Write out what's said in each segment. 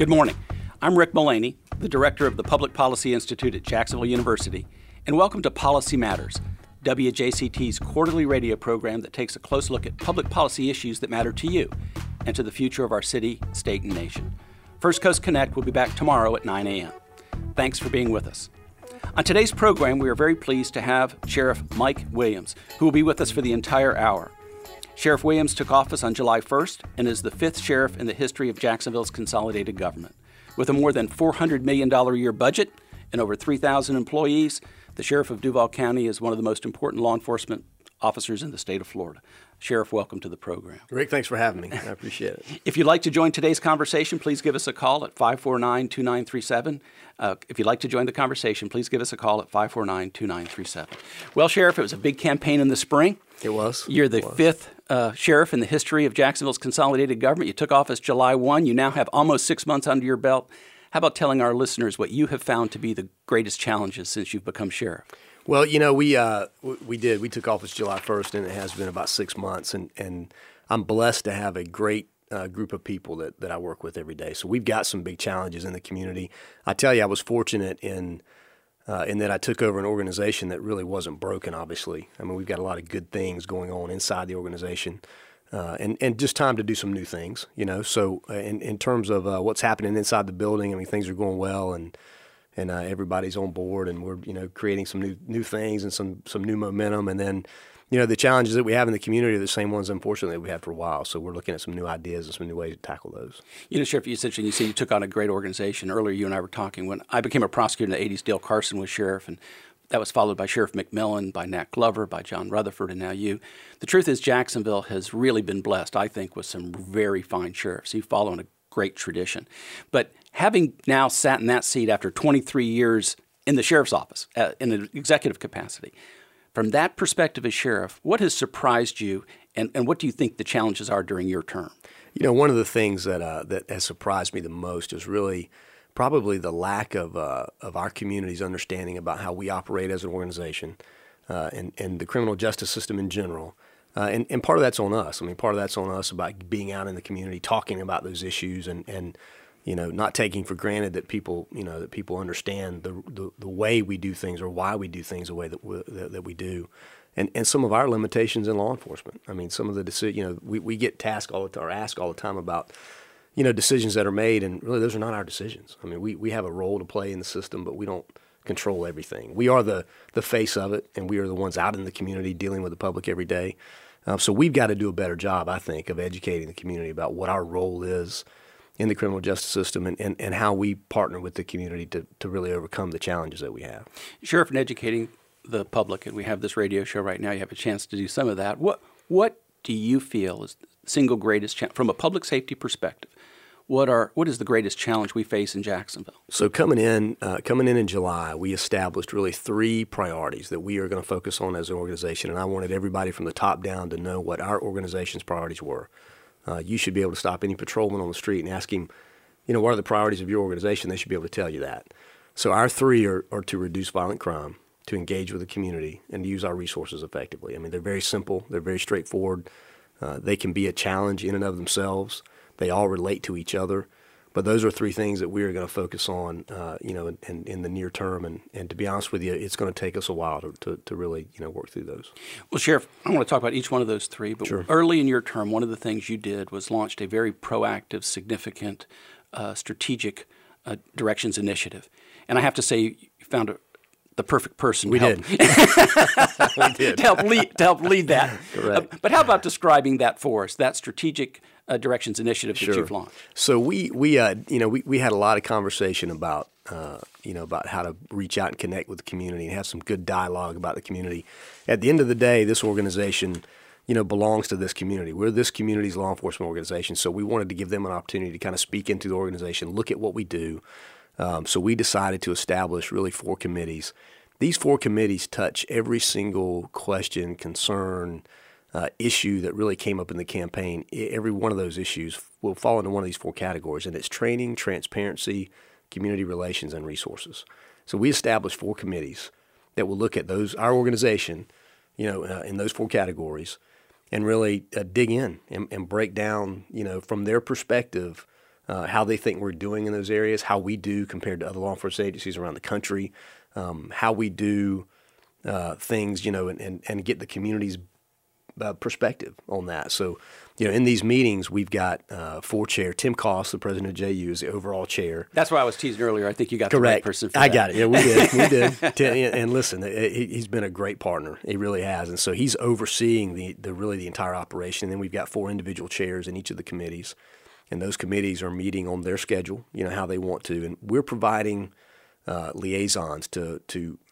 Good morning. I'm Rick Mullaney, the director of the Public Policy Institute at Jacksonville University, and welcome to Policy Matters, WJCT's quarterly radio program that takes a close look at public policy issues that matter to you and to the future of our city, state, and nation. First Coast Connect will be back tomorrow at 9 a.m. Thanks for being with us. On today's program, we are very pleased to have Sheriff Mike Williams, who will be with us for the entire hour. Sheriff Williams took office on July 1st and is the fifth sheriff in the history of Jacksonville's consolidated government. With a more than $400 million a year budget and over 3,000 employees, the Sheriff of Duval County is one of the most important law enforcement officers in the state of Florida. Sheriff, welcome to the program. Rick, thanks for having me. I appreciate it. If you'd like to join today's conversation, please give us a call at 549-2937. If you'd like to join the conversation, please give us a call at 549-2937. Well, Sheriff, it was a big campaign in the spring. It was. You're the fifth sheriff in the history of Jacksonville's consolidated government. You took office July 1. You now have almost 6 months under your belt. How about telling our listeners what you have found to be the greatest challenges since you've become sheriff? Well, you know, we did. We took office July 1st, and it has been about 6 months. And I'm blessed to have a great group of people that I work with every day. So we've got some big challenges in the community. I tell you, I was fortunate in that I took over an organization that really wasn't broken, obviously. I mean, we've got a lot of good things going on inside the organization. And just time to do some new things, you know. So in terms of what's happening inside the building, I mean, things are going well, and everybody's on board, and we're, you know, creating some new things and some new momentum. And then, you know, the challenges that we have in the community are the same ones, unfortunately, that we had for a while. So we're looking at some new ideas and some new ways to tackle those. You know, Sheriff, you said you took on a great organization. Earlier, you and I were talking when I became a prosecutor in the 80s. Dale Carson was sheriff, and that was followed by Sheriff McMillan, by Nat Glover, by John Rutherford, and now you. The truth is Jacksonville has really been blessed, I think, with some very fine sheriffs. You follow in a great tradition. But having now sat in that seat after 23 years in the sheriff's office, in an executive capacity, from that perspective as sheriff, what has surprised you, and what do you think the challenges are during your term? You know, one of the things that has surprised me the most is really probably the lack of our community's understanding about how we operate as an organization, and the criminal justice system in general. And part of that's on us. I mean, part of that's on us about being out in the community, talking about those issues, and you know, not taking for granted that people understand the way we do things or why we do things the way that we do. And some of our limitations in law enforcement. I mean, some of the decisions, you know, we get asked all the time about, you know, decisions that are made, and really those are not our decisions. I mean, we have a role to play in the system, but we don't control everything. We are the face of it, and we are the ones out in the community dealing with the public every day. So we've got to do a better job, I think, of educating the community about what our role is in the criminal justice system, and how we partner with the community to really overcome the challenges that we have. Sheriff, in educating the public, and we have this radio show right now, you have a chance to do some of that. What do you feel is the single greatest challenge from a public safety perspective? What is the greatest challenge we face in Jacksonville? So coming in July, we established really 3 priorities that we are going to focus on as an organization, and I wanted everybody from the top down to know what our organization's priorities were. You should be able to stop any patrolman on the street and ask him, you know, what are the priorities of your organization? They should be able to tell you that. So our 3 are to reduce violent crime, to engage with the community, and to use our resources effectively. I mean, they're very simple. They're very straightforward. They can be a challenge in and of themselves. They all relate to each other. But those are 3 things that we are going to focus on, you know, in the near term. And to be honest with you, it's going to take us a while to really, you know, work through those. Well, Sheriff, I want to talk about each one of those 3. But sure. Early in your term, one of the things you did was launched a very proactive, significant, strategic directions initiative. And I have to say, you found the perfect person we to help, did. We did. to help lead that. Correct. But how about describing that for us, that strategic directions initiative that you've launched? So we had a lot of conversation about about how to reach out and connect with the community and have some good dialogue about the community. At the end of the day, this organization, you know, belongs to this community. We're this community's law enforcement organization, so we wanted to give them an opportunity to kind of speak into the organization, look at what we do. So we decided to establish really 4 committees. These 4 committees touch every single question, concern, issue that really came up in the campaign. Every one of those issues will fall into one of these 4 categories, and it's training, transparency, community relations, and resources. So we established 4 committees that will look at our organization, you know, in those 4 categories, and really dig in and break down, you know, from their perspective, how they think we're doing in those areas, how we do compared to other law enforcement agencies around the country, how we do things, and get the community's perspective on that. So, in these meetings, we've got 4 chair. Tim Koss, the president of JU, is the overall chair. That's why I was teasing earlier. I think you got the Correct. right person for that. I got it. Yeah, we did. We did. And listen, he's been a great partner. He really has. And so he's overseeing the entire operation. And then we've got 4 individual chairs in each of the committees. And those committees are meeting on their schedule, how they want to. And we're providing liaisons to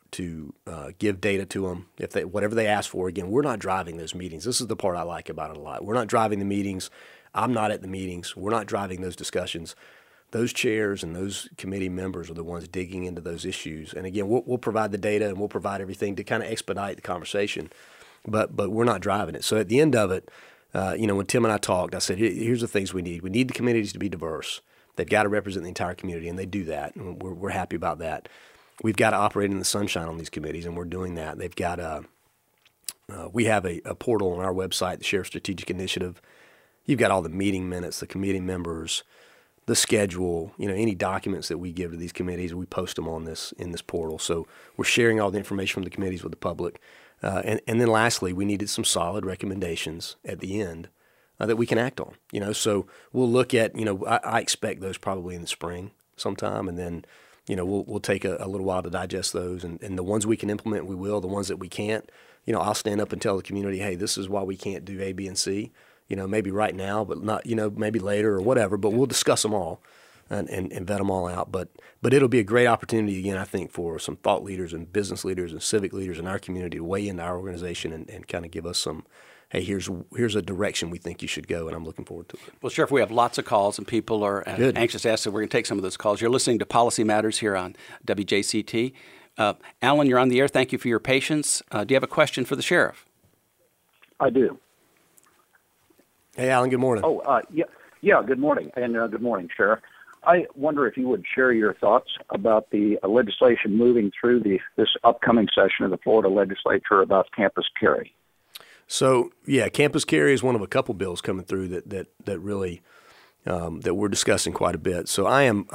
give data to them if whatever they ask for. Again, we're not driving those meetings. This is the part I like about it a lot. We're not driving the meetings. I'm not at the meetings. We're not driving those discussions. Those chairs and those committee members are the ones digging into those issues. And again, we'll provide the data and we'll provide everything to kind of expedite the conversation, but we're not driving it. So at the end of it, when Tim and I talked, I said, here's the things we need. We need the committees to be diverse. They've got to represent the entire community, and they do that, and we're happy about that. We've got to operate in the sunshine on these committees, and we're doing that. They've got we have a portal on our website, the Sheriff Strategic Initiative. You've got all the meeting minutes, the committee members, the schedule, any documents that we give to these committees, we post them in this portal. So we're sharing all the information from the committees with the public. And then lastly, we needed some solid recommendations at the end that we can act on. So we'll look at, I expect those probably in the spring sometime, and then we'll take a little while to digest those, and the ones we can implement, we will. The ones that we can't, I'll stand up and tell the community, hey, this is why we can't do A, B, and C. Maybe right now, but not, maybe later or whatever. But we'll discuss them all and vet them all out. But it'll be a great opportunity again, I think, for some thought leaders and business leaders and civic leaders in our community to weigh into our organization and kind of give us some, hey, here's a direction we think you should go, and I'm looking forward to it. Well, Sheriff, we have lots of calls, and people are anxious to ask, so we're going to take some of those calls. You're listening to Policy Matters here on WJCT. Alan, you're on the air. Thank you for your patience. Do you have a question for the Sheriff? I do. Hey, Alan, good morning. Yeah, good morning, and good morning, Sheriff. I wonder if you would share your thoughts about the legislation moving through this upcoming session of the Florida legislature about campus carry. So, campus carry is one of a couple bills coming through that really that we're discussing quite a bit. So I am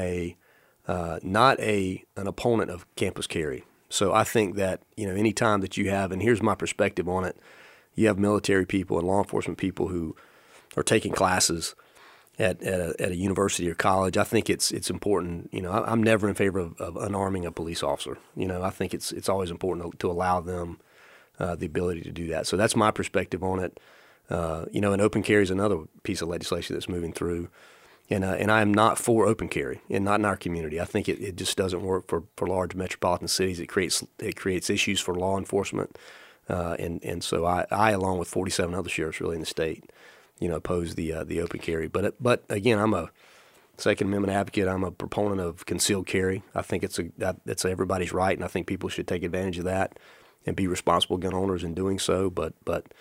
not an opponent of campus carry. So I think that any time that you have, and here's my perspective on it, you have military people and law enforcement people who are taking classes at a university or college. I think it's important. I'm never in favor of unarming a police officer. I think it's always important to allow them the ability to do that. So that's my perspective on it. And open carry is another piece of legislation that's moving through. And I am not for open carry, and not in our community. I think it just doesn't work for large metropolitan cities. It creates issues for law enforcement. And so I, along with 47 other sheriffs really in the state, oppose the open carry. But again, I'm a Second Amendment advocate. I'm a proponent of concealed carry. I think it's everybody's right, and I think people should take advantage of that and be responsible gun owners in doing so. But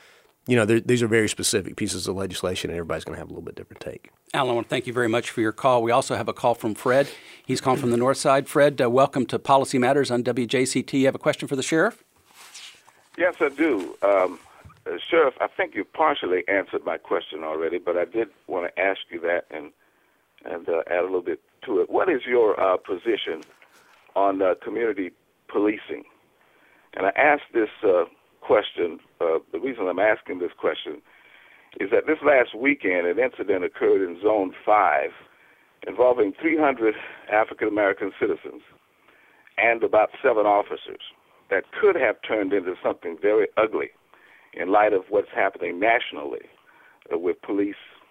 these are very specific pieces of legislation, and everybody's going to have a little bit different take. Alan, I want to thank you very much for your call. We also have a call from Fred. He's calling from the north side. Fred, welcome to Policy Matters on WJCT. You have a question for the Sheriff? Yes, I do. Sheriff, I think you partially answered my question already, but I did want to ask you that and add a little bit to it. What is your position on community policing? And I asked this question, the reason I'm asking this question is that this last weekend an incident occurred in Zone 5 involving 300 African-American citizens and about 7 officers that could have turned into something very ugly in light of what's happening nationally with police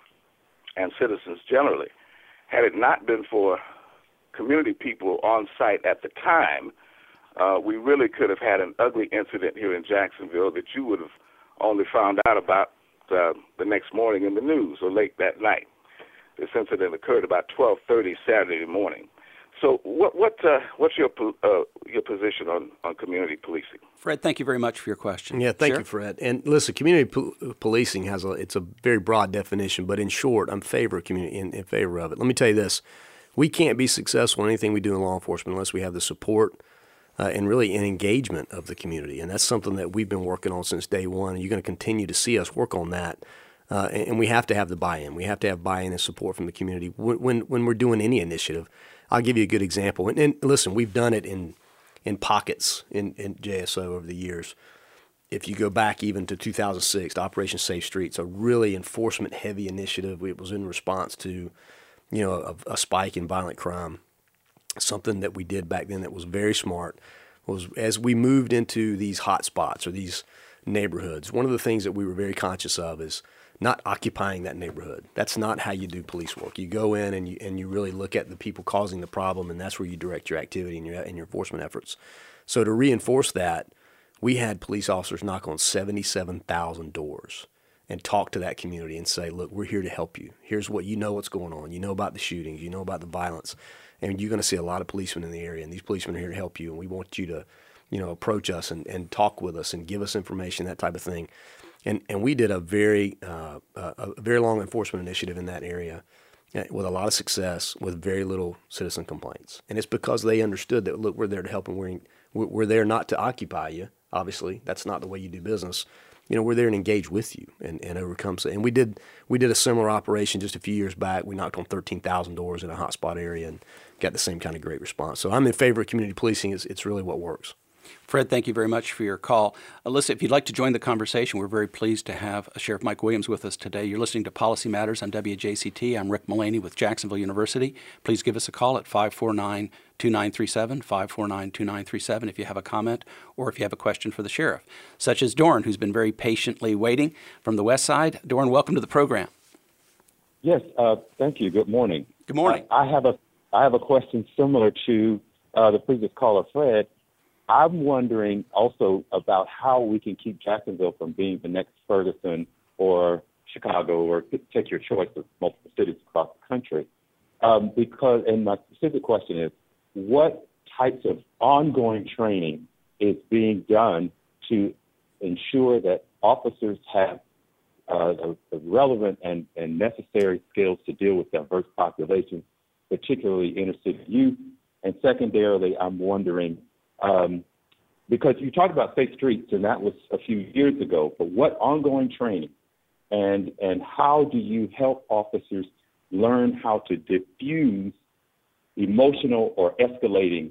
and citizens generally. Had it not been for community people on site at the time, we really could have had an ugly incident here in Jacksonville that you would have only found out about the next morning in the news or late that night. This incident occurred about 12:30 Saturday morning. So what's your position on community policing? Fred, thank you very much for your question. Yeah, thank you, Fred. And listen, community policing it's a very broad definition, but in short, I'm in favor of it. Let me tell you this. We can't be successful in anything we do in law enforcement unless we have the support and really an engagement of the community. And that's something that we've been working on since day one, and you're going to continue to see us work on that And we have to have the buy-in. We have to have buy-in and support from the community when we're doing any initiative. I'll give you a good example. And listen, we've done it in pockets in JSO over the years. If you go back even to 2006, Operation Safe Streets, a really enforcement-heavy initiative. It was in response to, a spike in violent crime. Something that we did back then that was very smart was as we moved into these hot spots or these neighborhoods, one of the things that we were very conscious of is not occupying that neighborhood. That's not how you do police work. You go in and you really look at the people causing the problem, and that's where you direct your activity and your enforcement efforts. So to reinforce that, we had police officers knock on 77,000 doors and talk to that community and say, look, we're here to help you. Here's what's going on. You know about the shootings. You know about the violence. And you're going to see a lot of policemen in the area, and these policemen are here to help you, and we want you to, approach us and talk with us and give us information, that type of thing. And we did a very long enforcement initiative in that area with a lot of success, with very little citizen complaints. And it's because they understood that, look, we're there to help, and we're there not to occupy you. Obviously, that's not the way you do business. We're there and engage with you and overcome. And we did a similar operation just a few years back. We knocked on 13,000 doors in a hotspot area and got the same kind of great response. So I'm in favor of community policing. It's really what works. Fred, thank you very much for your call. Alyssa, if you'd like to join the conversation, we're very pleased to have Sheriff Mike Williams with us today. You're listening to Policy Matters on WJCT. I'm Rick Mullaney with Jacksonville University. Please give us a call at 549-2937, 549-2937 if you have a comment or if you have a question for the sheriff, such as Dorn, who's been very patiently waiting from the west side. Dorn, welcome to the program. Yes, thank you. Good morning. Good morning. I have a question similar to the previous caller, Fred. I'm wondering also about how we can keep Jacksonville from being the next Ferguson or Chicago, or take your choice of multiple cities across the country. And my specific question is, what types of ongoing training is being done to ensure that officers have the relevant and necessary skills to deal with diverse populations, particularly inner city youth? And secondarily, I'm wondering, because you talked about safe streets, and that was a few years ago, but what ongoing training and how do you help officers learn how to diffuse emotional or escalating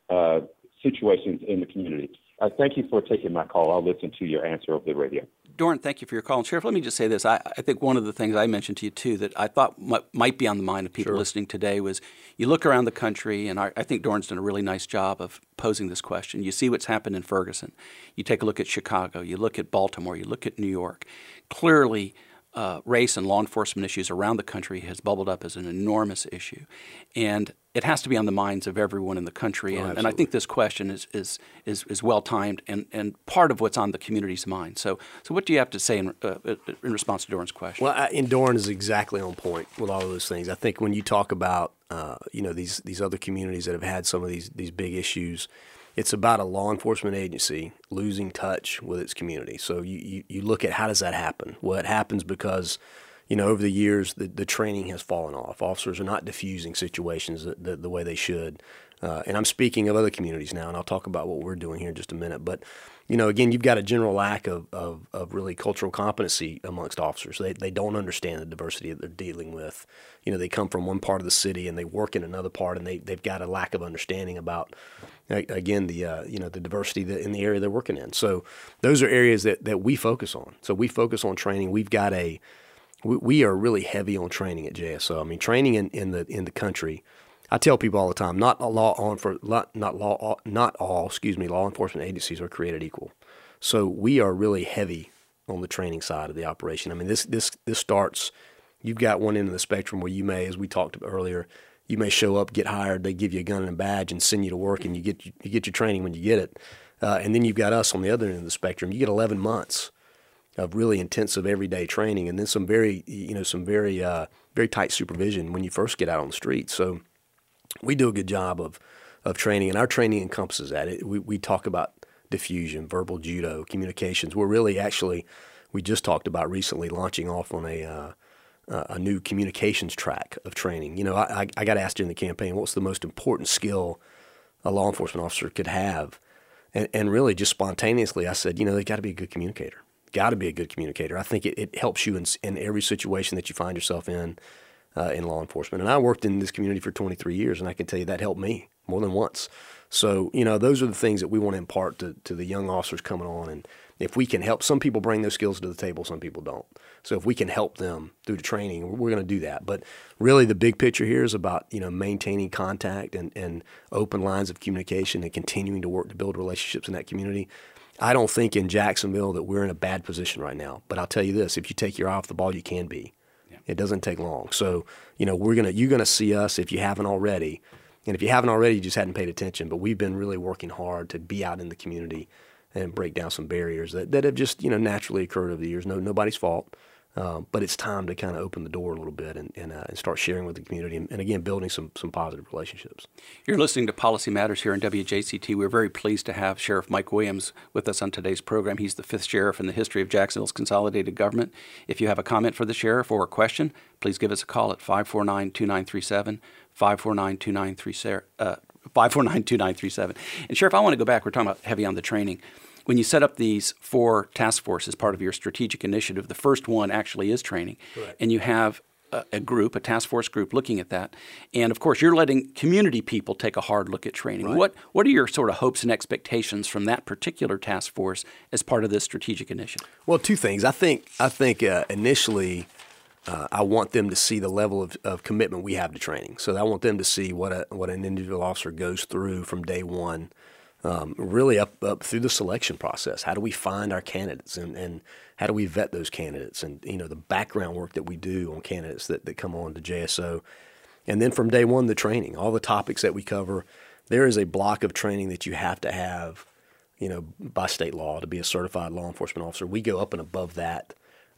situations in the community? Thank you for taking my call. I'll listen to your answer over the radio. Dorn, thank you for your call. And Sheriff, let me just say this. I think one of the things I mentioned to you, too, that I thought might be on the mind of people listening today was you look around the country, and I think Dorn's done a really nice job of posing this question. You see what's happened in Ferguson. You take a look at Chicago. You look at Baltimore. You look at New York. Clearly, race and law enforcement issues around the country has bubbled up as an enormous issue. And it has to be on the minds of everyone in the country. And I think this question is well-timed and part of what's on the community's mind. So what do you have to say in response to Dorn's question? Well, Dorn is exactly on point with all of those things. I think when you talk about these other communities that have had some of these big issues, it's about a law enforcement agency losing touch with its community. So you look at how does that happen? Well, it happens because over the years the training has fallen off. Officers are not diffusing situations the way they should. And I'm speaking of other communities now, and I'll talk about what we're doing here in just a minute. But again, you've got a general lack of really cultural competency amongst officers. They don't understand the diversity that they're dealing with. They come from one part of the city and they work in another part, and they've got a lack of understanding about, again, the diversity in the area they're working in. So those are areas that we focus on. So we focus on training. We are really heavy on training at JSO. I mean, training in the country. I tell people all the time, not all law enforcement agencies are created equal. So we are really heavy on the training side of the operation. I mean, this starts. You've got one end of the spectrum where you may, as we talked about earlier, you may show up, get hired, they give you a gun and a badge, and send you to work, and you get your training when you get it. And then you've got us on the other end of the spectrum. You get 11 months of really intensive everyday training, and then some very tight supervision when you first get out on the street. So we do a good job of training, and our training encompasses that. We talk about diffusion, verbal judo, communications. We just talked about recently launching off on a new communications track of training. I got asked during the campaign, what's the most important skill a law enforcement officer could have? And really just spontaneously I said, they got to be a good communicator. got to be a good communicator. I think it helps you in every situation that you find yourself in law enforcement. And I worked in this community for 23 years, and I can tell you that helped me more than once. So, those are the things that we want to impart to the young officers coming on. And if we can help, some people bring those skills to the table, some people don't. So if we can help them through the training, we're going to do that. But really the big picture here is about, maintaining contact and open lines of communication and continuing to work to build relationships in that community. I don't think in Jacksonville that we're in a bad position right now. But I'll tell you this, if you take your eye off the ball, you can be. Yeah. It doesn't take long. So, you're going to see us if you haven't already. And if you haven't already, you just hadn't paid attention. But we've been really working hard to be out in the community and break down some barriers that have just, naturally occurred over the years. Nobody's fault. But it's time to kind of open the door a little bit and start sharing with the community and again, building some positive relationships. You're listening to Policy Matters here on WJCT. We're very pleased to have Sheriff Mike Williams with us on today's program. He's the 5th sheriff in the history of Jacksonville's consolidated government. If you have a comment for the sheriff or a question, please give us a call at 549-2937, 549-2937. And Sheriff, I want to go back. We're talking about heavy on the training. When you set up these 4 task forces as part of your strategic initiative, the first one actually is training. Correct. And you have a task force group looking at that. And, of course, you're letting community people take a hard look at training. Right. What are your sort of hopes and expectations from that particular task force as part of this strategic initiative? Well, 2 things. I think initially I want them to see the level of commitment we have to training. So I want them to see what an individual officer goes through from day one. Really up through the selection process. How do we find our candidates and how do we vet those candidates and, the background work that we do on candidates that come on to JSO. And then from day one, the training, all the topics that we cover. There is a block of training that you have to have, by state law to be a certified law enforcement officer. We go up and above that.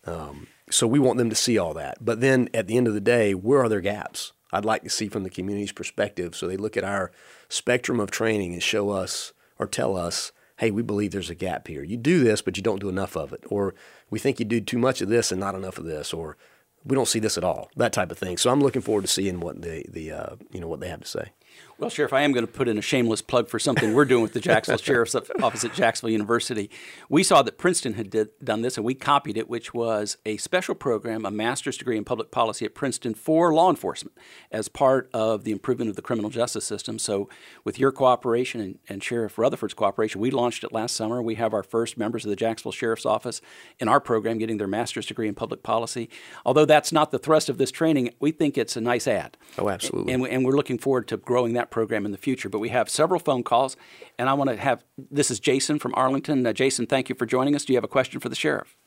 So we want them to see all that. But then at the end of the day, where are their gaps? I'd like to see from the community's perspective so they look at our spectrum of training and show us or tell us, hey, we believe there's a gap here. You do this, but you don't do enough of it. Or we think you do too much of this and not enough of this. Or we don't see this at all, that type of thing. So I'm looking forward to seeing what what they have to say. Well, Sheriff, I am going to put in a shameless plug for something we're doing with the Jacksonville Sheriff's Office at Jacksonville University. We saw that Princeton had done this, and we copied it, which was a special program, a master's degree in public policy at Princeton for law enforcement as part of the improvement of the criminal justice system. So with your cooperation and Sheriff Rutherford's cooperation, we launched it last summer. We have our first members of the Jacksonville Sheriff's Office in our program getting their master's degree in public policy. Although that's not the thrust of this training, we think it's a nice add. Oh, absolutely. And we're looking forward to growing that program in the future. But we have several phone calls, and I want to have, this is Jason from Arlington. Jason, thank you for joining us. Do you have a question for the sheriff?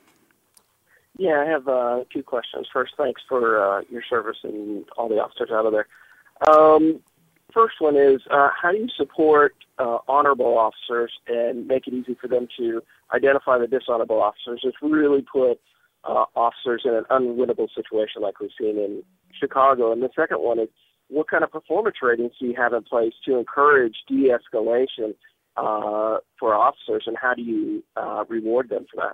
Yeah, I have 2 questions. First, thanks for your service and all the officers out of there. First one is, how do you support honorable officers and make it easy for them to identify the dishonorable officers? It's really put officers in an unwinnable situation like we've seen in Chicago. And the second one is, what kind of performance ratings do you have in place to encourage de-escalation for officers, and how do you reward them for that?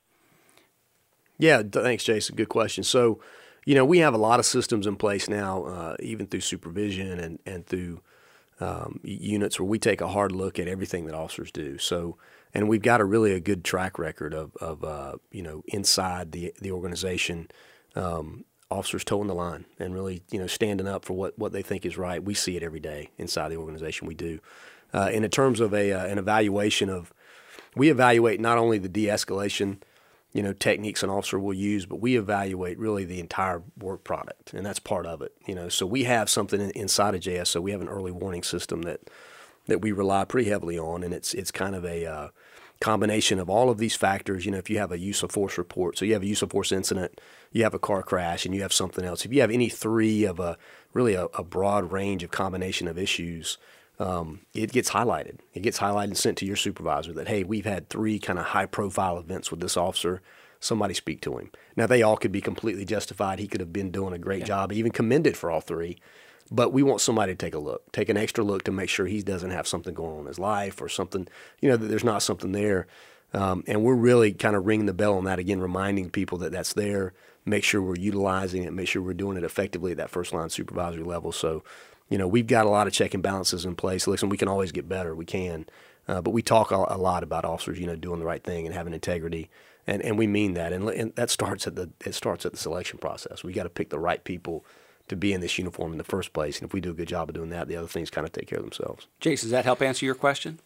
Yeah, thanks, Jason. Good question. So, we have a lot of systems in place now, even through supervision and through units where we take a hard look at everything that officers do. So, and we've got a good track record of inside the organization, officers toeing the line and really, standing up for what they think is right. We see it every day inside the organization. We do. And in terms of an evaluation we evaluate not only the de-escalation, techniques an officer will use, but we evaluate really the entire work product, and that's part of it. So we have something inside of JSO. We have an early warning system that we rely pretty heavily on, and it's kind of a combination of all of these factors. If you have a use of force report, so you have a use of force incident, you have a car crash, and you have something else. If you have any 3 of a broad range of combination of issues, it gets highlighted. It gets highlighted and sent to your supervisor that, hey, we've had 3 kind of high-profile events with this officer. Somebody speak to him. Now, they all could be completely justified. He could have been doing a great job, even commended for all 3. But we want somebody to take a look, take an extra look to make sure he doesn't have something going on in his life or something, that there's not something there. And we're really kind of ringing the bell on that again, reminding people that that's there, make sure we're utilizing it, make sure we're doing it effectively at that first-line supervisory level. So, we've got a lot of check and balances in place. Listen, we can always get better. We can. But we talk a lot about officers, doing the right thing and having integrity And we mean that, and that starts at the selection process. We got to pick the right people to be in this uniform in the first place, and if we do a good job of doing that, the other things kind of take care of themselves. Jason, does that help answer your question?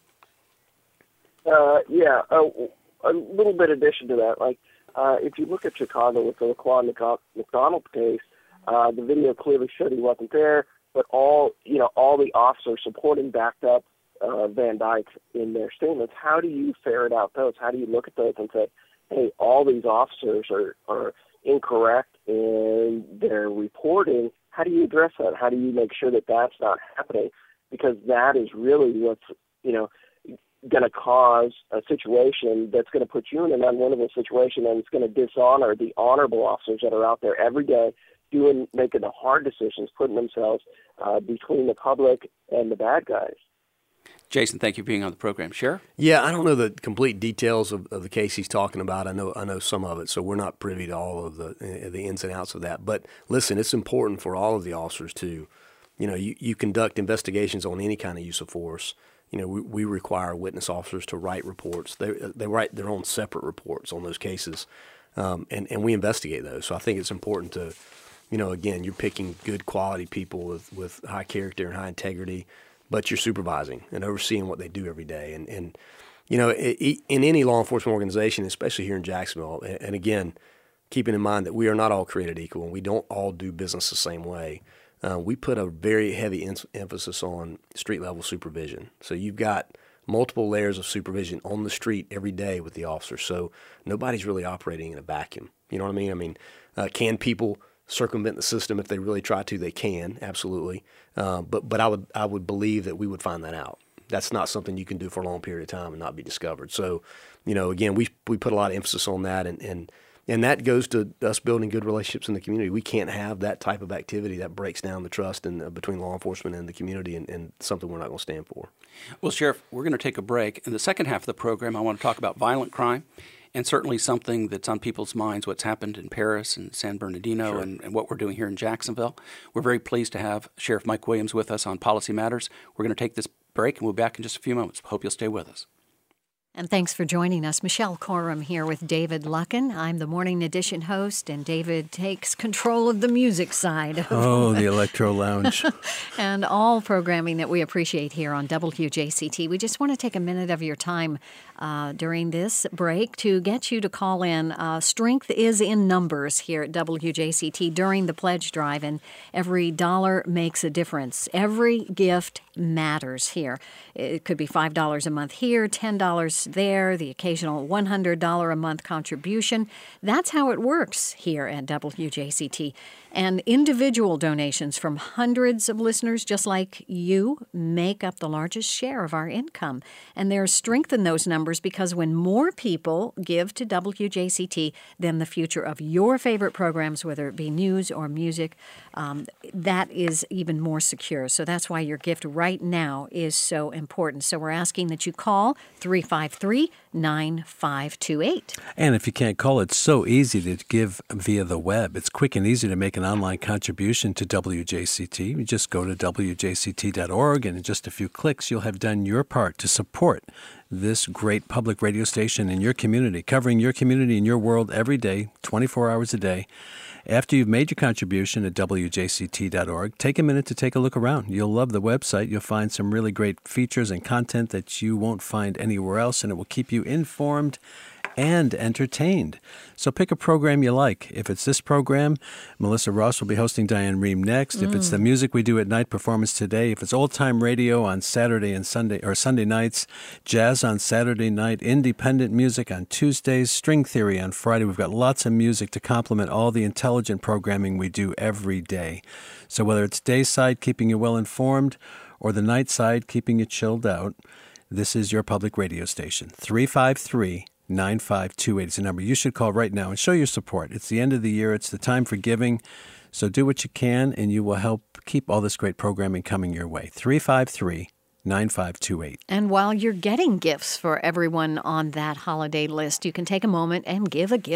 Yeah, a little bit addition to that. Like, if you look at Chicago with the Laquan McDonald case, the video clearly showed he wasn't there, but all the officers supporting backed up Van Dyke in their statements. How do you ferret out those? How do you look at those and say, hey, all these officers are incorrect in their reporting? How do you address that? How do you make sure that that's not happening? Because that is really what's, going to cause a situation that's going to put you in an unwinnable situation, and it's going to dishonor the honorable officers that are out there every day making the hard decisions, putting themselves between the public and the bad guys. Jason, thank you for being on the program. Sheriff? Yeah, I don't know the complete details of the case he's talking about. I know some of it, so we're not privy to all of the ins and outs of that. But listen, it's important for all of the officers to, you conduct investigations on any kind of use of force. We require witness officers to write reports. They write their own separate reports on those cases, and we investigate those. So I think it's important to, again, you're picking good quality people with high character and high integrity, but you're supervising and overseeing what they do every day. And in any law enforcement organization, especially here in Jacksonville, and again, keeping in mind that we are not all created equal and we don't all do business the same way, we put a very heavy emphasis on street-level supervision. So you've got multiple layers of supervision on the street every day with the officers. So nobody's really operating in a vacuum. You know what I mean? Can people circumvent the system if they really try to? They can, absolutely. But I would believe that we would find that out. That's not something you can do for a long period of time and not be discovered. So, again, we put a lot of emphasis on that, and that goes to us building good relationships in the community. We can't have that type of activity that breaks down the trust between law enforcement and the community, and something we're not going to stand for. Well, Sheriff, we're going to take a break. In the second half of the program, I want to talk about violent crime, and certainly something that's on people's minds, what's happened in Paris and San Bernardino. Sure. and what we're doing here in Jacksonville. We're very pleased to have Sheriff Mike Williams with us on Policy Matters. We're going to take this break, and we'll be back in just a few moments. Hope you'll stay with us. And thanks for joining us. Michelle Corum here with David Luckin. I'm the Morning Edition host, and David takes control of the music side. The Electro Lounge. And all programming that we appreciate here on WJCT. We just want to take a minute of your time during this break to get you to call in. Strength is in numbers here at WJCT during the pledge drive, and every dollar makes a difference. Every gift matters here. It could be $5 a month here, $10 there, the occasional $100 a month contribution. That's how it works here at WJCT. And individual donations from hundreds of listeners just like you make up the largest share of our income. And there's strength in those numbers because when more people give to WJCT, then the future of your favorite programs, whether it be news or music, that is even more secure. So that's why your gift right now is so important. So we're asking that you call 353-9528. And if you can't call, it's so easy to give via the web. It's quick and easy to make an online contribution to WJCT. You just go to WJCT.org, and in just a few clicks, you'll have done your part to support this great public radio station in your community, covering your community and your world every day, 24 hours a day. After you've made your contribution at WJCT.org, take a minute to take a look around. You'll love the website. You'll find some really great features and content that you won't find anywhere else, and it will keep you informed and entertained. So pick a program you like. If it's this program, Melissa Ross will be hosting Diane Rehm next. If it's the music we do at night, Performance Today. If it's old-time radio on Saturday and Sunday, or Sunday nights, jazz on Saturday night, independent music on Tuesdays, string theory on Friday. We've got lots of music to complement all the intelligent programming we do every day. So whether it's day side, keeping you well informed, or the night side, keeping you chilled out, this is your public radio station. 353-9528 is the number you should call right now and show your support. It's the end of the year. It's the time for giving. So do what you can, and you will help keep all this great programming coming your way. 353-9528. And while you're getting gifts for everyone on that holiday list, you can take a moment and give a gift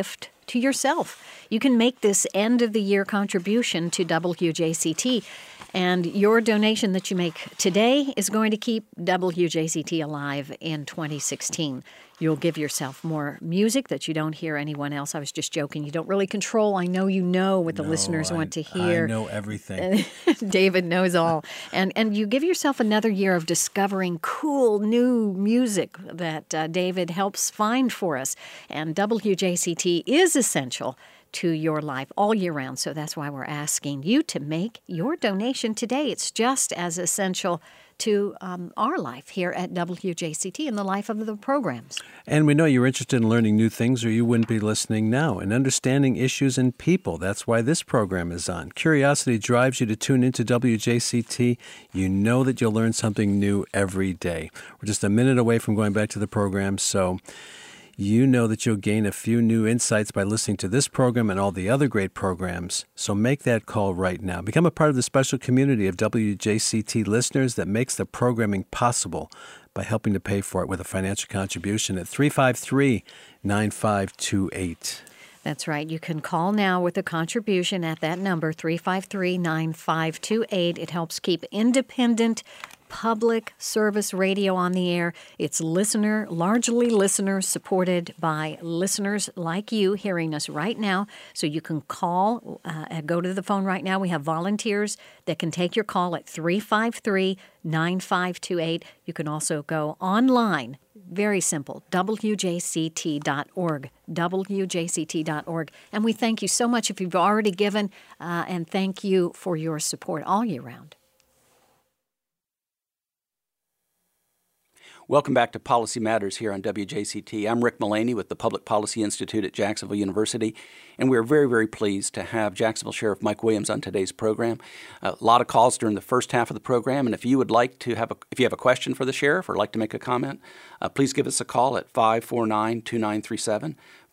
to yourself. You can make this end-of-the-year contribution to WJCT, and your donation that you make today is going to keep WJCT alive in 2016. You'll give yourself more music that you don't hear anyone else. I was just joking. You don't really control. I know you know what the listeners want to hear. I know everything. David knows all. And you give yourself another year of discovering cool new music that David helps find for us. And WJCT is essential to your life all year round. So that's why we're asking you to make your donation today. It's just as essential to our life here at WJCT and the life of the programs. And we know you're interested in learning new things or you wouldn't be listening now, and understanding issues and people. That's why this program is on. Curiosity drives you to tune into WJCT. You know that you'll learn something new every day. We're just a minute away from going back to the program, so you know that you'll gain a few new insights by listening to this program and all the other great programs. So make that call right now. Become a part of the special community of WJCT listeners that makes the programming possible by helping to pay for it with a financial contribution at 353-9528. That's right. You can call now with a contribution at that number, 353-9528. It helps keep independent public service radio on the air. It's largely listener supported by listeners like you hearing us right now. So you can call, go to the phone right now. We have volunteers that can take your call at 353-9528. You can also go online. Very simple, WJCT.org, WJCT.org. And we thank you so much if you've already given, and thank you for your support all year round. Welcome back to Policy Matters here on WJCT. I'm Rick Mullaney with the Public Policy Institute at Jacksonville University, and we're very, very pleased to have Jacksonville Sheriff Mike Williams on today's program. A lot of calls during the first half of the program, and if you would like to if you have a question for the sheriff or like to make a comment, please give us a call at 549-2937.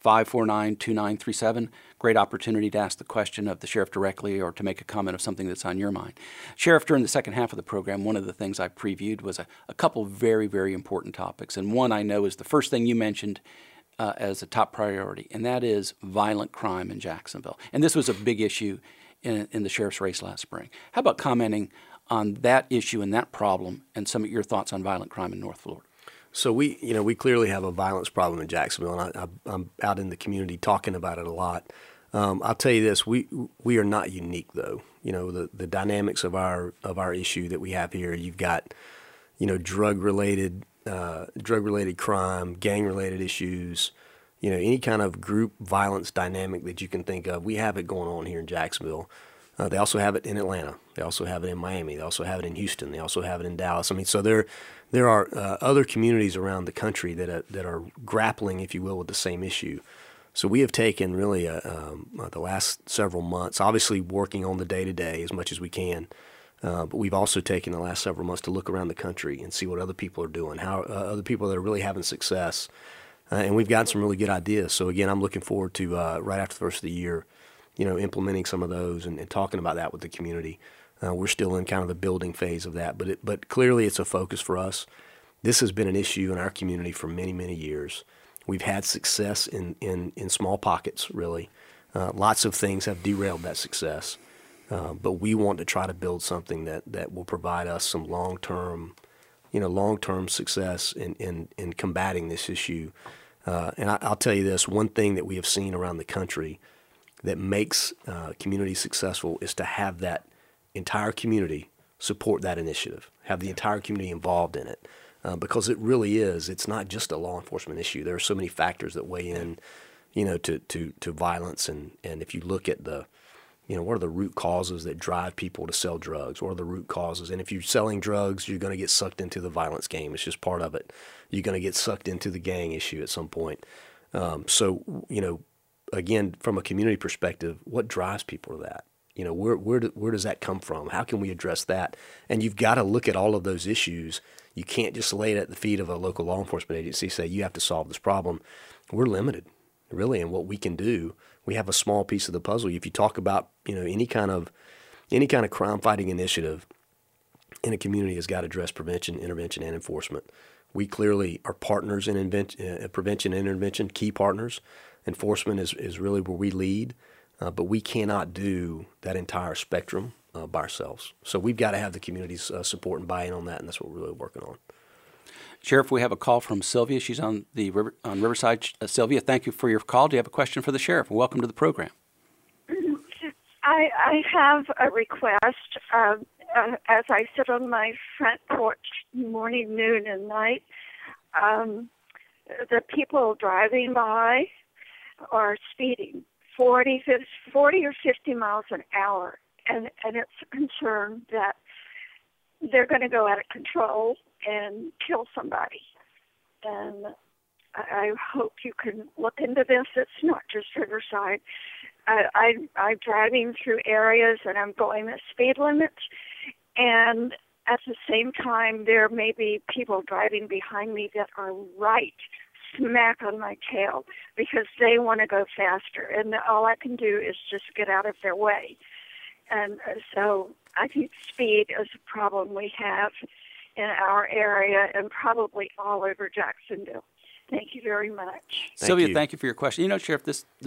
549-2937. Great opportunity to ask the question of the sheriff directly or to make a comment of something that's on your mind. Sheriff, during the second half of the program, one of the things I previewed was a couple very, very important topics. And one I know is the first thing you mentioned as a top priority, and that is violent crime in Jacksonville. And this was a big issue in the sheriff's race last spring. How about commenting on that issue and that problem and some of your thoughts on violent crime in North Florida? So we clearly have a violence problem in Jacksonville, and I'm out in the community talking about it a lot. I'll tell you this: we are not unique, though. The dynamics of our issue that we have here. You've got, drug related crime, gang related issues. Any kind of group violence dynamic that you can think of. We have it going on here in Jacksonville. They also have it in Atlanta. They also have it in Miami. They also have it in Houston. They also have it in Dallas. I mean, so there are other communities around the country that are grappling, if you will, with the same issue. So we have taken really the last several months, obviously working on the day-to-day as much as we can, but we've also taken the last several months to look around the country and see what other people are doing, how other people that are really having success, and we've gotten some really good ideas. So again, I'm looking forward to right after the first of the year, implementing some of those and talking about that with the community. We're still in kind of the building phase of that, but clearly it's a focus for us. This has been an issue in our community for many, many years. We've had success in small pockets, really. Lots of things have derailed that success, but we want to try to build something that will provide us some long-term success in combating this issue. And I'll tell you this, one thing that we have seen around the country that makes communities successful is to have that entire community support that initiative, have the entire community involved in it, because it really is. It's not just a law enforcement issue. There are so many factors that weigh in, to violence. And if you look at what are the root causes that drive people to sell drugs? What are the root causes? And if you're selling drugs, you're going to get sucked into the violence game. It's just part of it. You're going to get sucked into the gang issue at some point. Again, from a community perspective, what drives people to that? Where does that come from? How can we address that? And you've got to look at all of those issues. You can't just lay it at the feet of a local law enforcement agency, say you have to solve this problem. We're limited, really, in what we can do. We have a small piece of the puzzle. If you talk about any kind of crime fighting initiative in a community has got to address prevention, intervention, and enforcement. We clearly are partners in prevention and intervention, key partners. Enforcement is really where we lead, but we cannot do that entire spectrum by ourselves. So we've got to have the community's support and buy-in on that, and that's what we're really working on. Sheriff, we have a call from Sylvia. She's on Riverside. Sylvia, thank you for your call. Do you have a question for the sheriff? Welcome to the program. I have a request. As I sit on my front porch morning, noon, and night, the people driving by are speeding 40 or 50 miles an hour, and it's a concern that they're going to go out of control and kill somebody. And I hope you can look into this. It's not just Riverside. I'm driving through areas and I'm going the speed limit, and at the same time there may be people driving behind me that are right smack on my tail because they want to go faster, and all I can do is just get out of their way. And so I think speed is a problem we have in our area and probably all over Jacksonville. Thank you very much. Sylvia, thank you for your question. You know, Sheriff,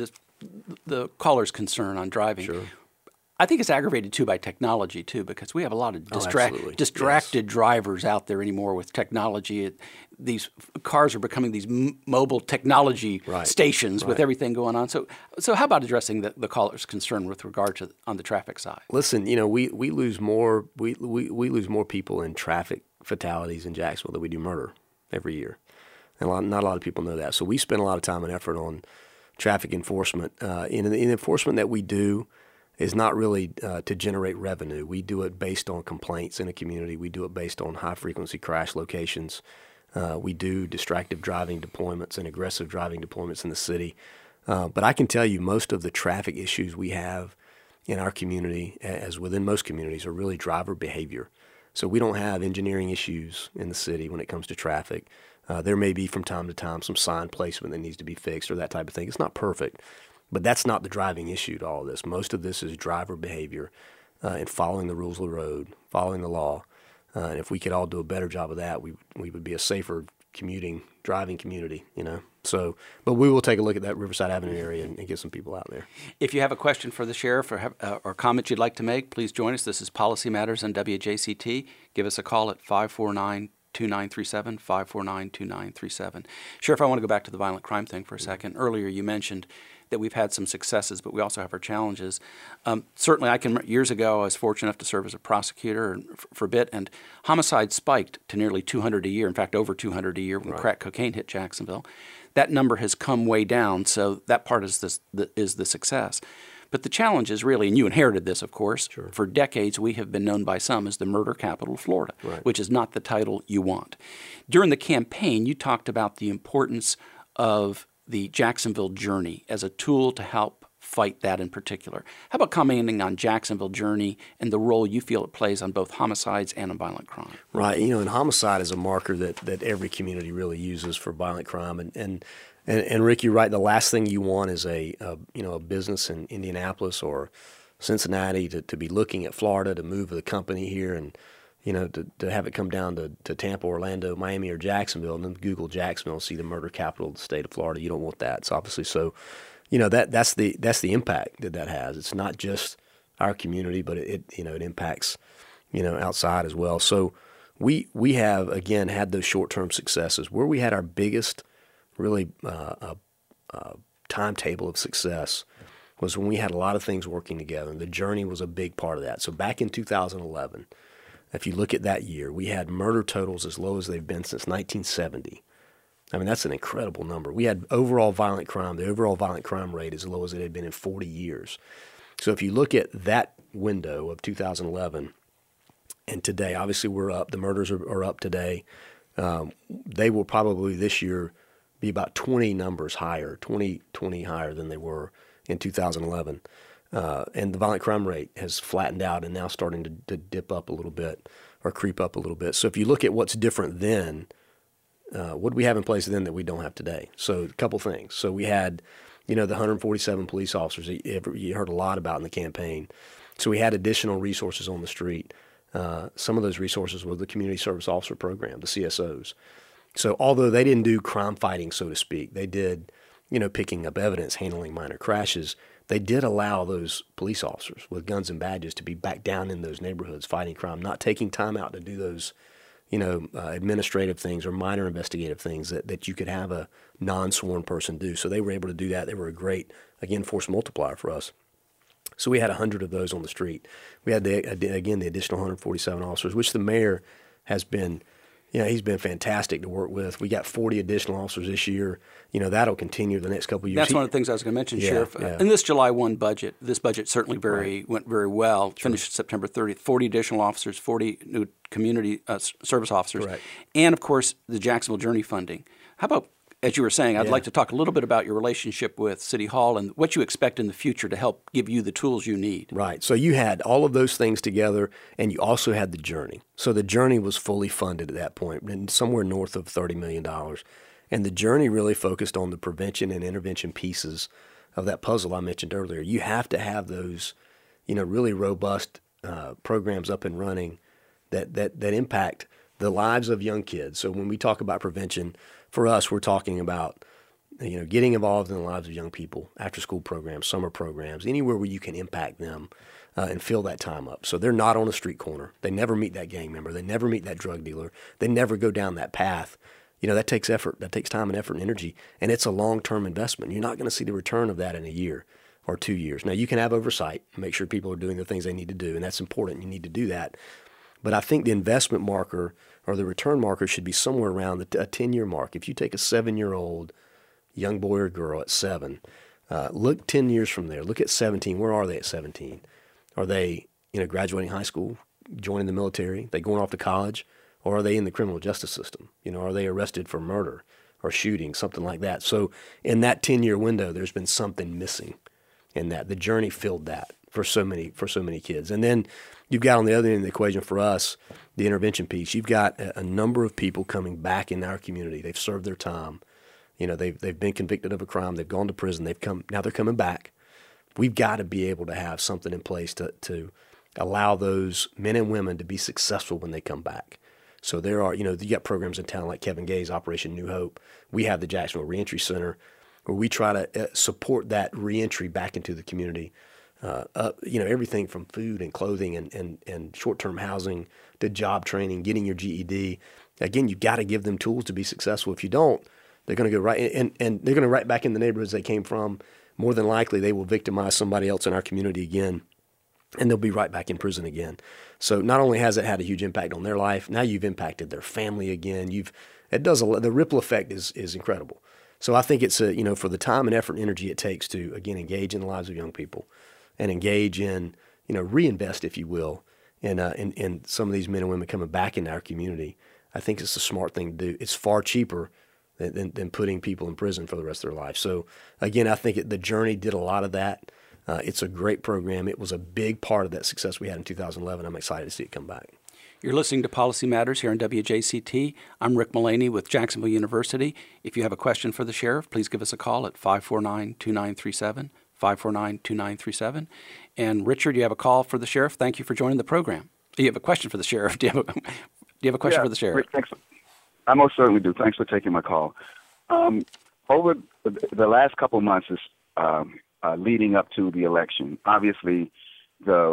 the caller's concern on driving, sure. I think it's aggravated, too, by technology, too, because we have a lot of distracted drivers out there anymore with technology. These cars are becoming these mobile technology stations with everything going on. So how about addressing the caller's concern with regard to on the traffic side? Listen, you know, we lose more we lose more people in traffic fatalities in Jacksonville than we do murder every year. And not a lot of people know that. So we spend a lot of time and effort on traffic enforcement. In the enforcement that we do is not really to generate revenue. We do it based on complaints in a community. We do it based on high-frequency crash locations. We do distracted driving deployments and aggressive driving deployments in the city. But I can tell you most of the traffic issues we have in our community, as within most communities, are really driver behavior. So we don't have engineering issues in the city when it comes to traffic. There may be from time to time some sign placement that needs to be fixed or that type of thing. It's not perfect, but that's not the driving issue to all of this. Most of this is driver behavior and following the rules of the road, following the law. And if we could all do a better job of that, we would be a safer driving community, you know. So, but we will take a look at that Riverside Avenue area and get some people out there. If you have a question for the sheriff or comment you'd like to make, please join us. This is Policy Matters on WJCT. Give us a call at 549-2937, 549-2937. Sheriff, I want to go back to the violent crime thing for a second. Earlier you mentioned that we've had some successes, but we also have our challenges. Certainly, years ago, I was fortunate enough to serve as a prosecutor for a bit, and homicide spiked to nearly 200 a year, in fact, over 200 a year when crack cocaine hit Jacksonville. That number has come way down, so that part is the success. But the challenge is really, and you inherited this, of course, for decades we have been known by some as the murder capital of Florida, which is not the title you want. During the campaign, you talked about the importance of the Jacksonville Journey as a tool to help fight that in particular. How about commenting on Jacksonville Journey and the role you feel it plays on both homicides and on violent crime? Right. You know, and homicide is a marker that every community really uses for violent crime. And Rick, you're right. The last thing you want is a business in Indianapolis or Cincinnati to be looking at Florida to move the company here and, you know, to have it come down to Tampa, Orlando, Miami, or Jacksonville, and then Google Jacksonville and see the murder capital of the state of Florida. You don't want that. So obviously, you know, that's the impact that has. It's not just our community, but it impacts, you know, outside as well. So we have again had those short-term successes where we had our biggest really timetable of success was when we had a lot of things working together, and the journey was a big part of that. So back in 2011. If you look at that year, we had murder totals as low as they've been since 1970. I mean, that's an incredible number. We had the overall violent crime rate as low as it had been in 40 years. So if you look at that window of 2011 and today, obviously we're up. The murders are up today. They will probably this year be about 20 higher than they were in 2011. And the violent crime rate has flattened out and now starting to dip up a little bit or creep up a little bit. So if you look at what's different then, what do we have in place then that we don't have today? So a couple things. So we had, you know, the 147 police officers that you heard a lot about in the campaign. So we had additional resources on the street. Some of those resources were the Community Service Officer Program, the CSOs. So although they didn't do crime fighting, so to speak, they did, picking up evidence, handling minor crashes, they did allow those police officers with guns and badges to be back down in those neighborhoods fighting crime, not taking time out to do those, administrative things or minor investigative things that you could have a non-sworn person do. So they were able to do that. They were a great, again, force multiplier for us. So we had 100 of those on the street. We had, the additional 147 officers, which the mayor has been, he's been fantastic to work with. We got 40 additional officers this year. That'll continue the next couple of years. That's one of the things I was going to mention, Sheriff. In this July 1 budget, this budget certainly went very well. Finished September 30th, 40 additional officers, 40 new community service officers, and, of course, the Jacksonville Journey funding. How about, as you were saying, I'd like to talk a little bit about your relationship with City Hall and what you expect in the future to help give you the tools you need. Right. So you had all of those things together, and you also had the Journey. So the Journey was fully funded at that point, and somewhere north of $30 million. And the Journey really focused on the prevention and intervention pieces of that puzzle I mentioned earlier. You have to have those, really robust programs up and running that impact the lives of young kids. So when we talk about prevention, for us, we're talking about, getting involved in the lives of young people, after-school programs, summer programs, anywhere where you can impact them and fill that time up. So they're not on a street corner. They never meet that gang member. They never meet that drug dealer. They never go down that path. That takes effort. That takes time and effort and energy, and it's a long-term investment. You're not going to see the return of that in a year or 2 years. Now, you can have oversight and make sure people are doing the things they need to do, and that's important. You need to do that. But I think the investment marker or the return marker should be somewhere around a 10-year mark. If you take a 7-year-old young boy or girl at 7, look 10 years from there. Look at 17. Where are they at 17? Are they, graduating high school, joining the military? Are they going off to college? Or are they in the criminal justice system? Are they arrested for murder or shooting, something like that? So in that 10-year window, there's been something missing in that. The Journey filled that for so many kids. And then you've got on the other end of the equation for us, the intervention piece. You've got a number of people coming back in our community. They've served their time. They've been convicted of a crime. They've gone to prison. Now they're coming back. We've got to be able to have something in place to allow those men and women to be successful when they come back. So there are, you got programs in town like Kevin Gay's Operation New Hope. We have the Jacksonville Reentry Center where we try to support that reentry back into the community. Everything from food and clothing and short-term housing to job training, getting your GED. Again, you've got to give them tools to be successful. If you don't, they're going to go right and they're going to right back in the neighborhoods they came from. More than likely, they will victimize somebody else in our community again, and they'll be right back in prison again. So not only has it had a huge impact on their life, now you've impacted their family again. The ripple effect is incredible. So I think it's for the time and effort and energy it takes to, again, engage in the lives of young people and engage in, reinvest, if you will, in some of these men and women coming back into our community. I think it's a smart thing to do. It's far cheaper than putting people in prison for the rest of their life. So again, I think the Journey did a lot of that. It's a great program. It was a big part of that success we had in 2011. I'm excited to see it come back. You're listening to Policy Matters here on WJCT. I'm Rick Mullaney with Jacksonville University. If you have a question for the sheriff, please give us a call at 549-2937, 549-2937. And Richard, you have a call for the sheriff. Thank you for joining the program. You have a question for the sheriff. Do you have a question for the sheriff? Rick, thanks. I most certainly do. Thanks for taking my call. Over the last couple of months is leading up to the election. Obviously, the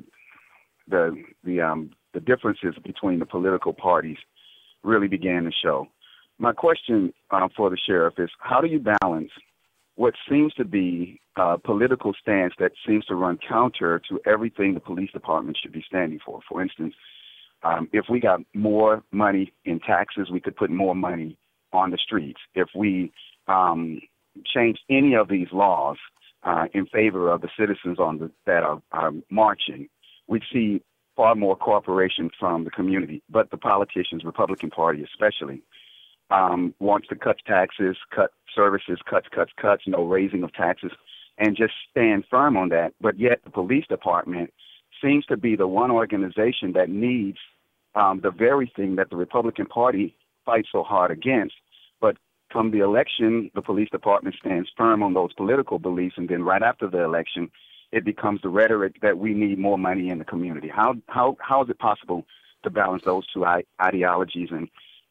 differences between the political parties really began to show. My question for the sheriff is, how do you balance what seems to be a political stance that seems to run counter to everything the police department should be standing for? For instance, if we got more money in taxes, we could put more money on the streets. If we changed any of these laws in favor of the citizens that are marching, we'd see far more cooperation from the community. But the politicians, Republican Party especially, wants to cut taxes, cut services, cuts, no raising of taxes, and just stand firm on that. But yet the police department seems to be the one organization that needs the very thing that the Republican Party fights so hard against. But come the election, the police department stands firm on those political beliefs, and then right after the election, it becomes the rhetoric that we need more money in the community. How is it possible to balance those two ideologies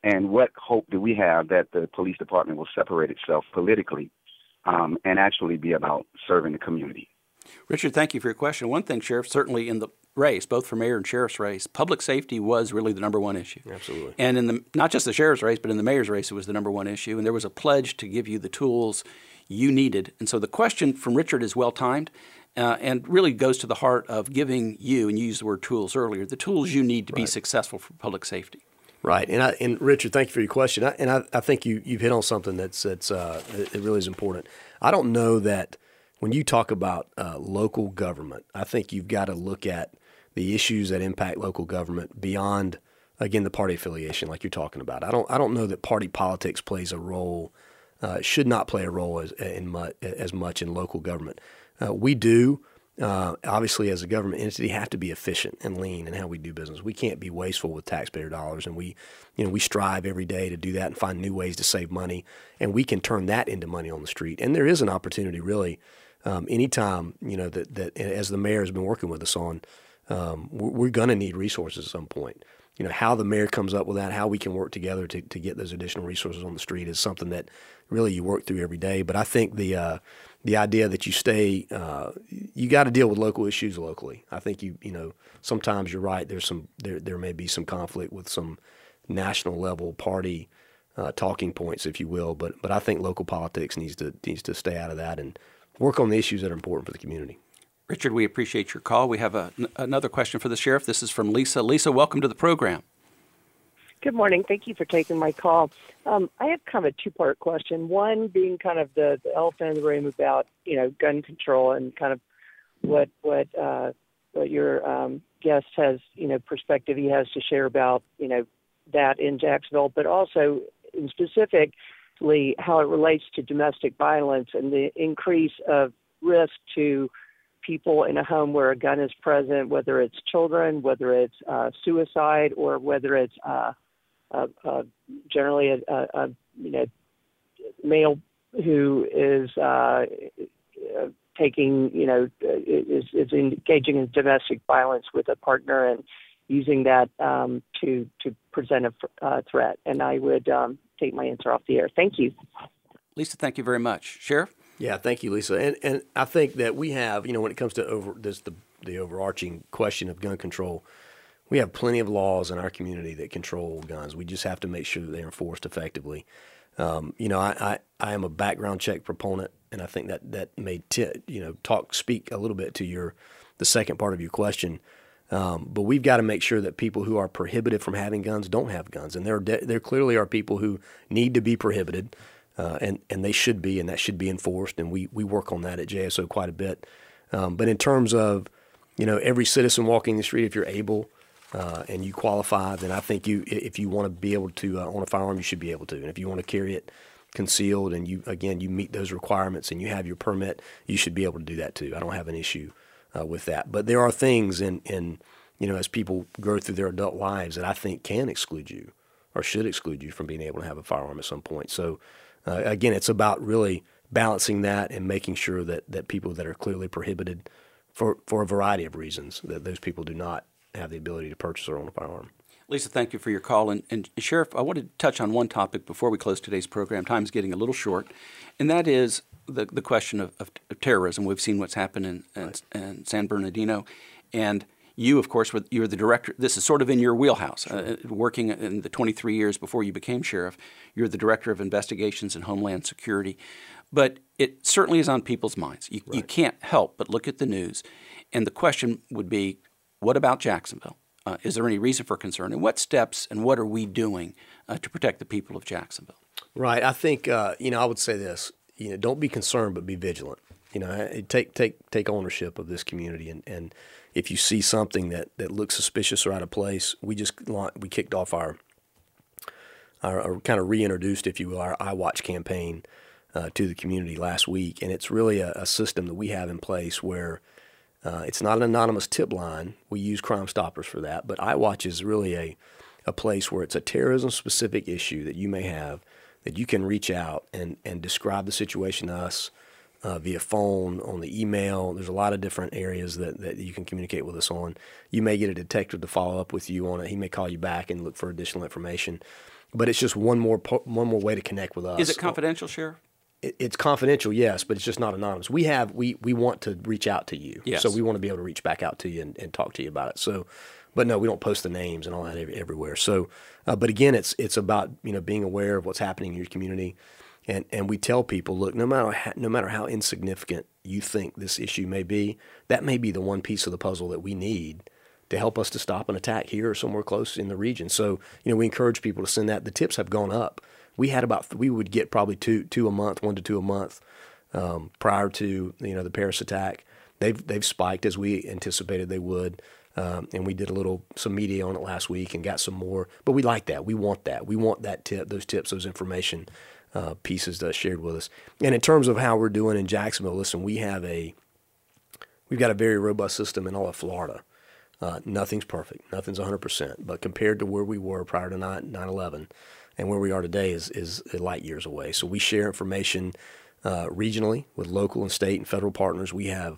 And what hope do we have that the police department will separate itself politically and actually be about serving the community? Richard, thank you for your question. One thing, Sheriff, certainly in the race, both for mayor and sheriff's race, public safety was really the number one issue. Absolutely. And in the not just the sheriff's race, but in the mayor's race, it was the number one issue. And there was a pledge to give you the tools you needed. And so the question from Richard is well timed and really goes to the heart of giving you, and you used the word tools earlier, the tools you need to be successful for public safety. Right, and Richard, thank you for your question. I think you've hit on something it really is important. I don't know that when you talk about local government, I think you've got to look at the issues that impact local government beyond, again, the party affiliation, like you're talking about. I don't know that party politics plays a role, should not play a role as much in local government. We do. Obviously, as a government entity, have to be efficient and lean in how we do business. We can't be wasteful with taxpayer dollars, and we strive every day to do that and find new ways to save money, and we can turn that into money on the street. And there is an opportunity, really, anytime that as the mayor has been working with us on, we're going to need resources at some point. How the mayor comes up with that, how we can work together to get those additional resources on the street is something that really you work through every day. But I think the idea that you stay, you got to deal with local issues locally. I think sometimes you're right. There may be some conflict with some national level party talking points, if you will. But I think local politics needs to stay out of that and work on the issues that are important for the community. Richard, we appreciate your call. We have another question for the sheriff. This is from Lisa. Lisa, welcome to the program. Good morning. Thank you for taking my call. I have kind of a two-part question. One being kind of the elephant in the room about, gun control and kind of what your guest has, perspective he has to share about, that in Jacksonville, but also in specifically how it relates to domestic violence and the increase of risk to people in a home where a gun is present, whether it's children, whether it's suicide, or whether it's generally a male who is is engaging in domestic violence with a partner and using that to present a threat. And I would take my answer off the air. Thank you. Lisa, thank you very much. Sheriff? Yeah, thank you, Lisa. And I think that we have, when it comes to the overarching question of gun control, we have plenty of laws in our community that control guns. We just have to make sure that they're enforced effectively. I am a background check proponent, and I think that may speak a little bit to the second part of your question. But we've got to make sure that people who are prohibited from having guns don't have guns, and there clearly are people who need to be prohibited. And they should be, and that should be enforced, and we work on that at JSO quite a bit. But in terms of, every citizen walking the street, if you're able and you qualify, then I think if you want to be able to own a firearm, you should be able to. And if you want to carry it concealed and you meet those requirements and you have your permit, you should be able to do that too. I don't have an issue with that. But there are things in as people go through their adult lives that I think can exclude you or should exclude you from being able to have a firearm at some point. So again, it's about really balancing that and making sure that people that are clearly prohibited for a variety of reasons, that those people do not have the ability to purchase or own a firearm. Lisa, thank you for your call. And Sheriff, I wanted to touch on one topic before we close today's program. Time's getting a little short, and that is the question of terrorism. We've seen what's happened in San Bernardino, and you, of course, you're the director. This is sort of in your wheelhouse. Working in the 23 years before you became sheriff, you're the director of investigations and Homeland Security. But it certainly is on people's minds. You can't help but look at the news. And the question would be, what about Jacksonville? Is there any reason for concern? And what steps and what are we doing to protect the people of Jacksonville? Right. I think, I would say this, don't be concerned, but be vigilant. Take ownership of this community. And if you see something that looks suspicious or out of place, we kicked off our kind of reintroduced, if you will, our iWatch campaign to the community last week. And it's really a system that we have in place where it's not an anonymous tip line. We use Crime Stoppers for that. But iWatch is really a place where it's a terrorism-specific issue that you may have that you can reach out and describe the situation to us via phone, on the email. There's a lot of different areas that you can communicate with us on. You may get a detective to follow up with you on it. He may call you back and look for additional information. but it's just one more way to connect with us. Is it confidential, Sheriff? It's confidential, yes, but it's just not anonymous. We want to reach out to you, yes. So we want to be able to reach back out to you and talk to you about it. So, but no, we don't post the names and all that everywhere. So, but again, it's about being aware of what's happening in your community, and we tell people, look, no matter how insignificant you think this issue may be, that may be the one piece of the puzzle that we need to help us to stop an attack here or somewhere close in the region. So, we encourage people to send that. The tips have gone up. We would get probably 1 to 2 a month prior to the Paris attack. They've spiked as we anticipated they would, and we did some media on it last week and got some more. But we like that. We want that. We want that those tips, those information pieces shared with us. And in terms of how we're doing in Jacksonville, listen, we've got a very robust system in all of Florida. Nothing's perfect. Nothing's 100%. But compared to where we were prior to 9/11 and where we are today is light years away. So we share information regionally with local and state and federal partners. We have,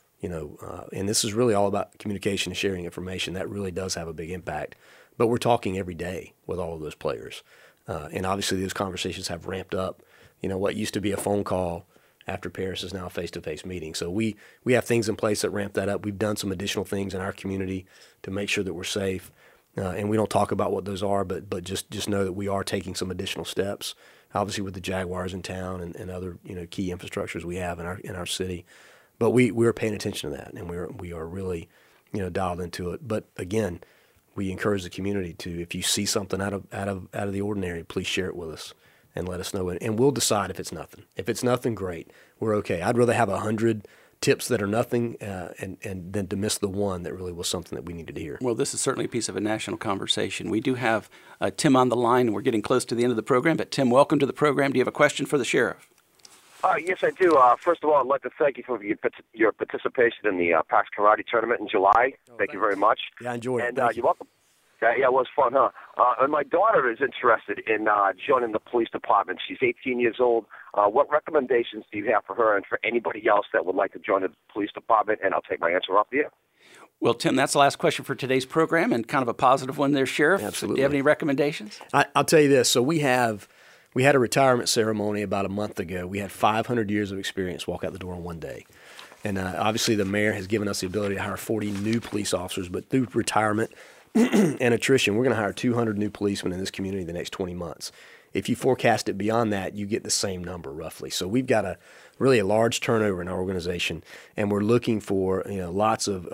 and this is really all about communication and sharing information. That really does have a big impact. But we're talking every day with all of those players. And obviously those conversations have ramped up. What used to be a phone call after Paris is now a face-to-face meeting. So we have things in place that ramp that up. We've done some additional things in our community to make sure that we're safe. And we don't talk about what those are, but just know that we are taking some additional steps, obviously with the Jaguars in town and other key infrastructures we have in our city. But we're paying attention to that, and we are really dialed into it. But again, we encourage the community to, if you see something out of the ordinary, please share it with us and let us know. And we'll decide if it's nothing. If it's nothing, great. We're okay. I'd rather have 100 tips that are nothing and then to miss the one that really was something that we needed to hear. Well, this is certainly a piece of a national conversation. We do have Tim on the line, and we're getting close to the end of the program. But Tim, welcome to the program. Do you have a question for the sheriff? Yes, I do. First of all, I'd like to thank you for your participation in the PAX Karate Tournament in July. Thank you very much. Yeah, I enjoyed it. And you're welcome. Yeah, it was fun, huh? And my daughter is interested in joining the police department. She's 18 years old. What recommendations do you have for her and for anybody else that would like to join the police department? And I'll take my answer off the air. Well, Tim, that's the last question for today's program, and kind of a positive one there, Sheriff. Absolutely. Do you have any recommendations? I'll tell you this. So we had a retirement ceremony about a month ago. We had 500 years of experience walk out the door in one day. And obviously the mayor has given us the ability to hire 40 new police officers, but through retirement and attrition, we're going to hire 200 new policemen in this community in the next 20 months. If you forecast it beyond that, you get the same number roughly. So we've got really a large turnover in our organization, and we're looking for lots of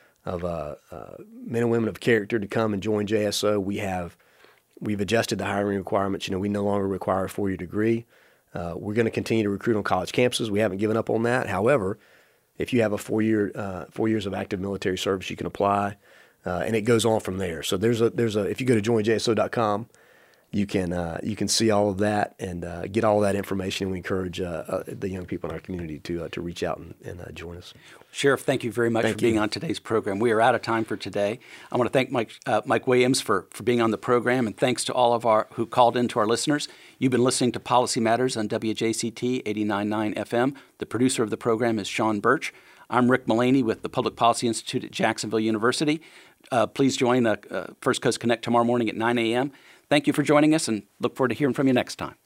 men and women of character to come and join JSO. We've adjusted the hiring requirements. We no longer require a 4-year degree. We're going to continue to recruit on college campuses. We haven't given up on that. However, if you have a 4 years of active military service, you can apply. And it goes on from there. So there's a if you go to joinjso.com, you can see all of that and get all of that information. And we encourage the young people in our community to reach out and join us. Sheriff, thank you very much for being on today's program. We are out of time for today. I want to thank Mike Williams for being on the program, and thanks to all of who called in to our listeners. You've been listening to Policy Matters on WJCT 89.9 FM. The producer of the program is Sean Birch. I'm Rick Mullaney with the Public Policy Institute at Jacksonville University. Please join First Coast Connect tomorrow morning at 9 a.m. Thank you for joining us, and look forward to hearing from you next time.